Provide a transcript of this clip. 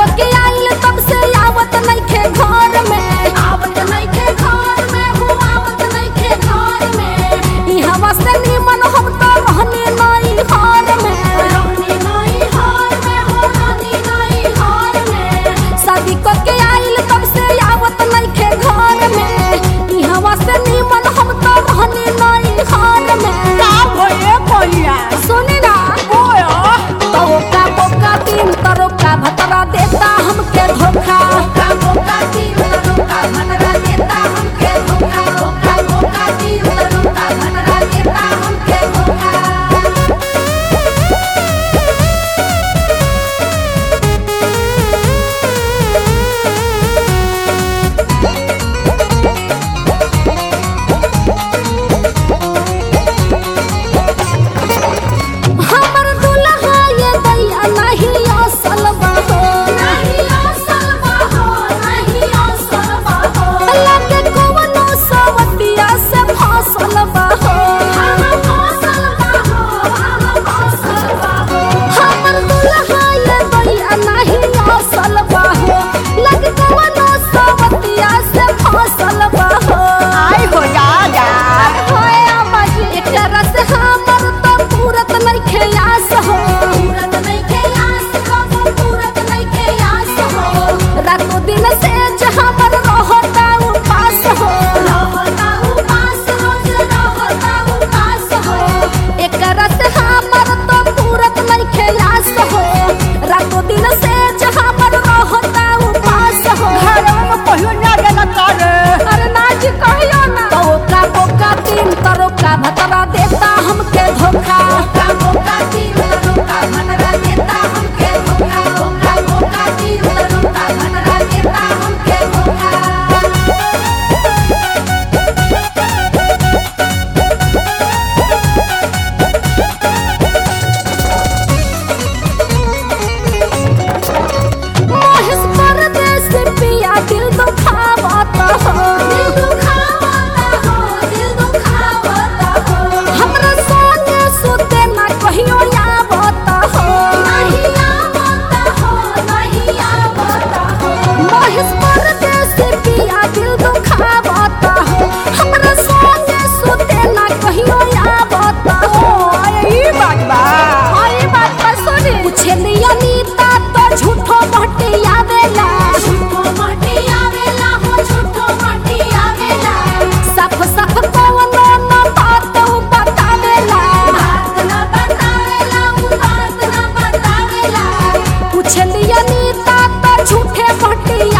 के आइल तब से आवत नइखे घर में, आवत नइखे घर में, हो आवत नइखे घर में। ई हवा से निमन हम तो रहनी नहीं हार में, रहनी नहीं हार में, हो रहनी नहीं हार में। शादी के आइल तब से आवत नइखे घर में, ई हवा से निमन हम तो रहनी नहीं हार में। का भइले भैया सुनी ना तोका बोका तीन तरोका भतरा देता हमके धोखा, बोका बोका तीन तरोका भतरा देता हमके धोखा, बोका बोका तीन तरोका भतरा देता हमके धोखा। हमर दुल्हा ये दैया नहीं असल बहो, नहीं असल बहो, नहीं असल बहो। लगे कवनो सवतिया से फसल बहो, हम फसल बहो, हम फसल बहो। हमर दुल्हा ये दैया नहीं असल बहो, लगे कवनो सवतिया से फसल बहो। आई हो जा होए अम्माजी एकरा से हमर तो पूरत नइखे आस हो, पूरत नइखे आस हो, पूरत नइखे आस हो। रातों दिन से हमर रहता उपास हो, रहता उपास, रोज रहता उपास हो। एकरा से हमर तो पूरत नइखे आस हो, रातों दिन से हमर रहता उपास हो। घरवा में कहियो ना गेला करे अरे नाजी कहियो ना तोका बोका तीन तरोका भतरा देता हमके धोखा, बोका बोका तीन तरोका भतरा देता हमके धोखा, बोका बोका तीन तरोका भतरा देता हमके धोखा। मोहिस परदेस पिया दिल दुखावत हो, दिल दुखावत हो, दिल दुखावत हो। हमरा संगे सुते ना कहियो आवत हो, नहीं आवत हो, नहीं आवत हो। मोहिस परदेस पिया दिल दुखावत हो, हमरा संगे सुते ना कहियो आवत हो। ई बात बा आई बात पर सुनी पूछे लिया नीता तो झूठो महटी आवेला, झूठो महटी आवेला, हो झूठो महटी आवेला। सफ सफ कवनो न बात उ बतावेला, बात न बतावेला, उ बात न बतावेला। पूछे लिया नीता तो झूठे महटी